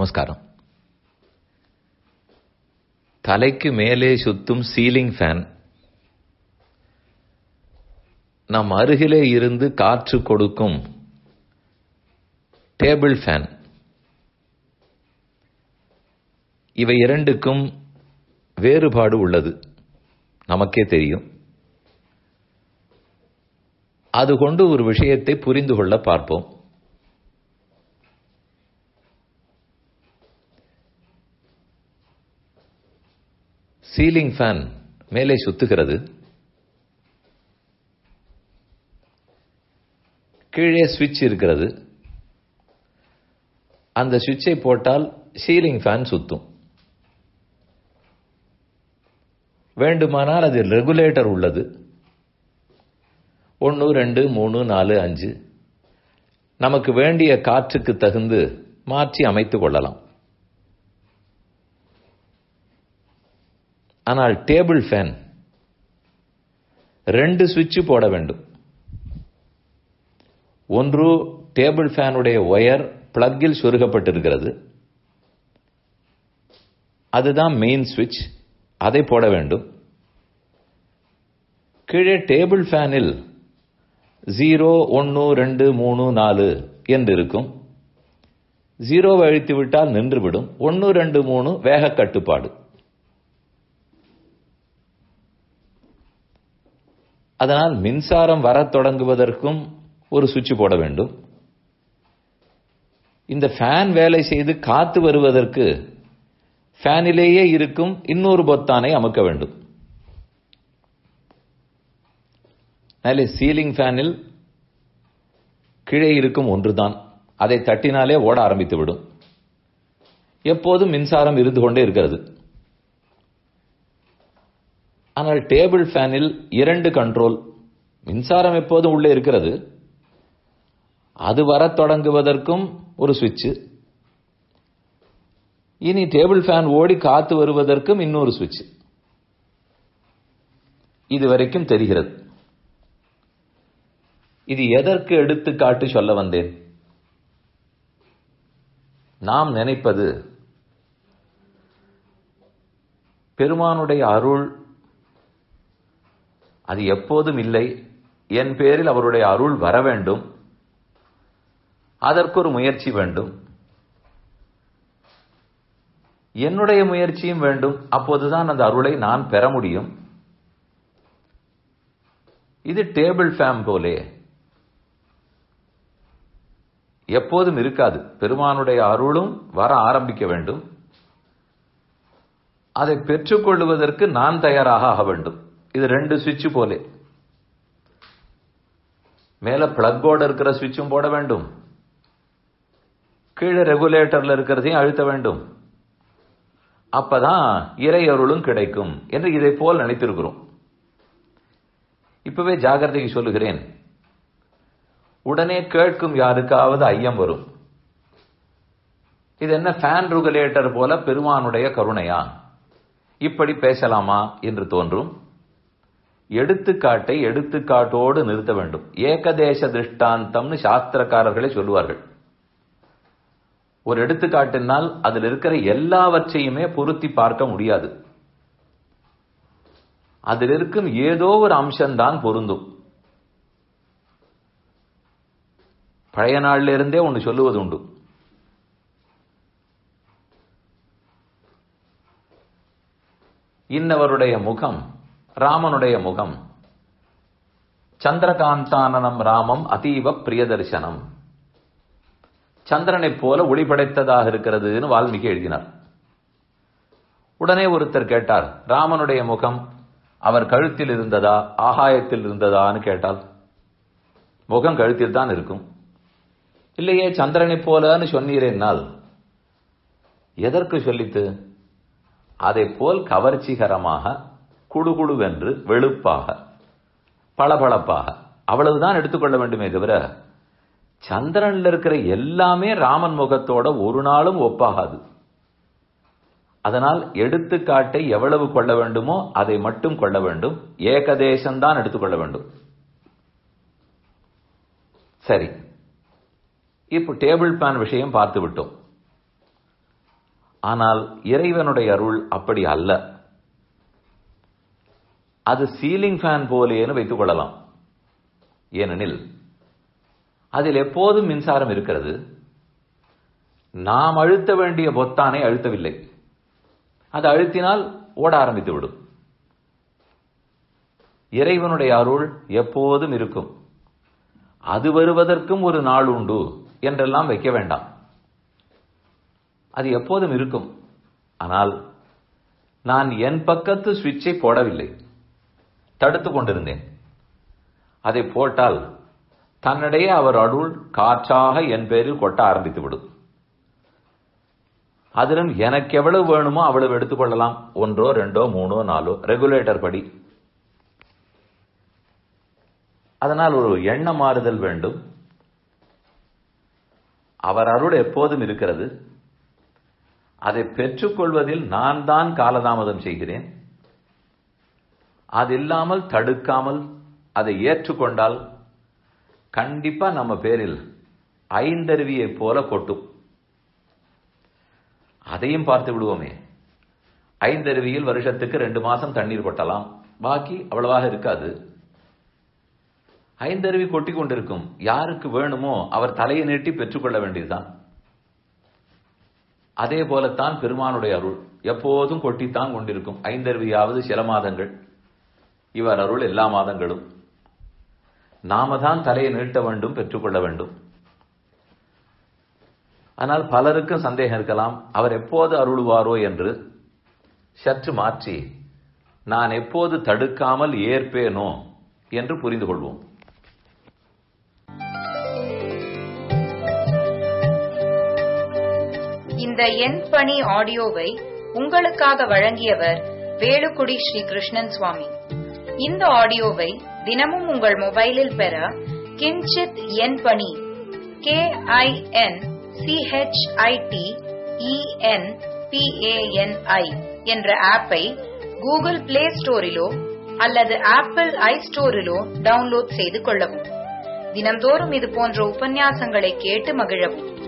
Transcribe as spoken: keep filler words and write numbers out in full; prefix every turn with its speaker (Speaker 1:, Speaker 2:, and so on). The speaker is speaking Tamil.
Speaker 1: நமஸ்காரம். தலைக்கு மேலே சுத்தும் சீலிங் ஃபேன், நம் அருகிலே இருந்து காற்று கொடுக்கும் டேபிள் ஃபேன், இவை இரண்டுக்கும் வேறுபாடு உள்ளது, நமக்கே தெரியும். அது கொண்டு ஒரு விஷயத்தை புரிந்து கொள்ள பார்ப்போம். சீலிங் ஃபேன் மேலே சுத்துகிறது, கீழே சுவிட்ச் இருக்கிறது. அந்த சுவிட்சை போட்டால் சீலிங் ஃபேன் சுத்தும். வேண்டுமானால் அதில் ரெகுலேட்டர் உள்ளது. ஒன்று ரெண்டு மூணு நாலு அஞ்சு நமக்கு வேண்டிய காற்றுக்கு தகுந்து மாற்றி அமைத்துக் கொள்ளலாம். ஆனால் டேபிள் ஃபேன் ரெண்டு சுவிட்ச் போட வேண்டும். ஒன்று டேபிள் ஃபேனுடைய ஒயர் பிளக்கில் சொருகப்பட்டிருக்கிறது, அதுதான் மெயின் சுவிட்ச், அதை போட வேண்டும். கீழே டேபிள் ஃபேனில் ஜீரோ ஒன்று ரெண்டு மூணு நாலு என்று இருக்கும். ஜீரோவை அழுத்தி விட்டால் நின்றுவிடும். ஒன்று ரெண்டு மூணு வேக கட்டுப்பாடு. அதனால் மின்சாரம் வர தொடங்குவதற்கும் ஒரு சுவிட்ச் போட வேண்டும். இந்த ஃபேன் வேலை செய்து காத்து வருவதற்கு ஃபேனிலேயே இருக்கும் இன்னொரு பொத்தானை அமுக்க வேண்டும். சீலிங் ஃபேனில் கீழே இருக்கும் ஒன்றுதான், அதை தட்டினாலே ஓட ஆரம்பித்து விடும். எப்போதும் மின்சாரம் இருந்து கொண்டே இருக்கிறது. ஆனால் டேபிள் ஃபேனில் இரண்டு கண்ட்ரோல், மின்சாரம் எப்போதும் உள்ளே இருக்கிறது, அது வர தொடங்குவதற்கும் ஒரு சுவிட்ச், இனி டேபிள் ஃபேன் ஓடி காத்து வருவதற்கும் இன்னொரு சுவிட்ச். இதுவரைக்கும் தெரிகிறது. இது எதற்கு எடுத்துக்காட்டு சொல்ல வந்தேன்? நாம் நினைப்பது பெருமானுடைய அருள் அது எப்போதும் இல்லை, என் பேரில் அவருடைய அருள் வர வேண்டும், அதற்கு ஒரு முயற்சி வேண்டும், என்னுடைய முயற்சியும் வேண்டும், அப்போதுதான் அந்த அருளை நான் பெற முடியும். இது டேபிள் ஃபேன் போலே எப்போதும் இருக்காது. பெருமானுடைய அருளும் வர ஆரம்பிக்க வேண்டும், அதை பெற்றுக்கொள்வதற்கு நான் தயாராக ஆக வேண்டும். இது ரெண்டு சுவிட்ச் போலே. மேல பிளக்கோடு இருக்கிற சுவிட்சும் போட வேண்டும், கீழே ரெகுலேட்டர்ல இருக்கிறதையும் அழுத்த வேண்டும். அப்பதான் இறை அருளும் கிடைக்கும் என்று இதை போல் நினைத்திருக்கிறோம். இப்பவே ஜாகிரதைக்கு சொல்லுகிறேன், உடனே கேட்கும் யாருக்காவது ஐயம் வரும். இது என்ன ஃபேன் ரெகுலேட்டர் போல பெருமானுடைய கருணையா, இப்படி பேசலாமா என்று தோன்றும். எடுத்துக்காட்டை எடுத்துக்காட்டோடு நிறுத்த வேண்டும். ஏகதேச திருஷ்டாந்தம்னு சாஸ்திரக்காரர்களே சொல்லுவார்கள். ஒரு எடுத்துக்காட்டினால் அதில் இருக்கிற எல்லாவற்றையுமே பொருத்தி பார்க்க முடியாது. அதில் இருக்கும் ஏதோ ஒரு அம்சம்தான் பொருந்தும். பழைய நாளில இருந்தே ஒன்று சொல்லுவது உண்டு. இன்னவருடைய முகம் ராமனுடைய முகம் சந்திரகாந்தானனம் ராமம் அதீவ பிரியதர்சனம், சந்திரனை போல ஒளி படைத்ததாக இருக்கிறதுன்னு வால்மீகி எழுதினார். உடனே ஒருத்தர் கேட்டார், ராமனுடைய முகம் அவர் கழுத்தில் இருந்ததா ஆகாயத்தில் இருந்ததான்னு கேட்டால், முகம் கழுத்தில் தான் இருக்கும். இல்லையே சந்திரனை போலன்னு சொன்னீரேனால் எதற்கு சொல்லித்து? அதை போல் கவர்ச்சிகரமாக, குடுகுடுவென்று, வெளுப்பாக, பளபளப்பாக, அவ்வளவுதான் எடுத்துக்கொள்ள வேண்டுமே தவிர சந்திரன்ல இருக்கிற எல்லாமே ராமன் முகத்தோட ஒரு நாளும் ஒப்பாகாது. அதனால் எடுத்துக்காட்டை எவ்வளவு கொள்ள வேண்டுமோ அதை மட்டும் கொள்ள வேண்டும். ஏகதேசம்தான் எடுத்துக்கொள்ள வேண்டும். சரி, இப்போ டேபிள் ஃபேன் விஷயம் பார்த்து விட்டோம். ஆனால் இறைவனுடைய அருள் அப்படி அல்ல. அது சீலிங் ஃபேன் போலேன்னு வைத்துக் கொள்ளலாம். ஏனெனில் அதில் எப்போதும் மின்சாரம் இருக்கிறது. நாம் அழுத்த வேண்டிய பொத்தானை அழுத்தவில்லை. அது அழுத்தினால் ஓட ஆரம்பித்து விடும். இறைவனுடைய அருள் எப்போதும் இருக்கும். அது வருவதற்கும் ஒரு நாள் உண்டு என்றெல்லாம் வைக்க வேண்டாம். அது எப்போதும் இருக்கும். ஆனால் நான் என் பக்கத்து சுவிட்சை போடவில்லை, தடுத்துக் கொண்டிருந்தேன். அதை போட்டால் தன்னிடையே அவர் அருள் காற்றாக என் பேரில் கொட்ட ஆரம்பித்து விடும். அதிலும் எனக்கு எவ்வளவு வேணுமோ அவ்வளவு எடுத்துக்கொள்ளலாம். ஒன்றோ ரெண்டோ மூணோ நாலோ ரெகுலேட்டர் படி. அதனால் ஒரு எண்ண மாறுதல் வேண்டும். அவர் அருள் எப்போதும் இருக்கிறது. அதை பெற்றுக்கொள்வதில் நான் தான் காலதாமதம் செய்கிறேன். அது இல்லாமல் தடுக்காமல் அதை ஏற்றுக்கொண்டால் கண்டிப்பா நம்ம பேரில் ஐந்தருவியை போல கொட்டும். அதையும் பார்த்து விடுவோமே. ஐந்தருவியில் வருஷத்துக்கு ரெண்டு மாசம் தண்ணீர் கொட்டலாம், பாக்கி அவ்வளவாக இருக்காது. ஐந்தருவி கொட்டி கொண்டிருக்கும். யாருக்கு வேணுமோ அவர் தலையை நீட்டி பெற்றுக்கொள்ள வேண்டியதுதான். அதே போலத்தான் பெருமானுடைய அருள் எப்போதும் கொட்டித்தான் கொண்டிருக்கும். ஐந்தருவியாவது சில மாதங்கள், இவர் அருள் எல்லா மாதங்களும். நாம தான் தலையை நீட்ட வேண்டும், பெற்றுக்கொள்ள வேண்டும். ஆனால் பலருக்கும் சந்தேகம் இருக்கலாம், அவர் எப்போது அருளுவாரோ என்று. சற்று மாற்றி நான் எப்போது தடுக்காமல் ஏற்பேனோ என்று புரிந்து கொள்வோம்.
Speaker 2: இந்த என் பணி ஆடியோவை உங்களுக்காக வழங்கியவர் வேலுக்குடி ஸ்ரீ கிருஷ்ணன் சுவாமி. இந்த ஆடியோவை தினமும் உங்கள் மொபைலில் பெற கிஞ்சித் என் பணி கே ஐ என் சிஹெச்ஐடி இஎன் பிஏஎன்ஐ என்ற ஆப்பை கூகுள் பிளே ஸ்டோரிலோ அல்லது ஆப்பிள் ஐ ஸ்டோரிலோ டவுன்லோட் செய்து கொள்ளவும். தினம்தோறும் இது போன்ற உபன்யாசங்களை கேட்டு மகிழவும்.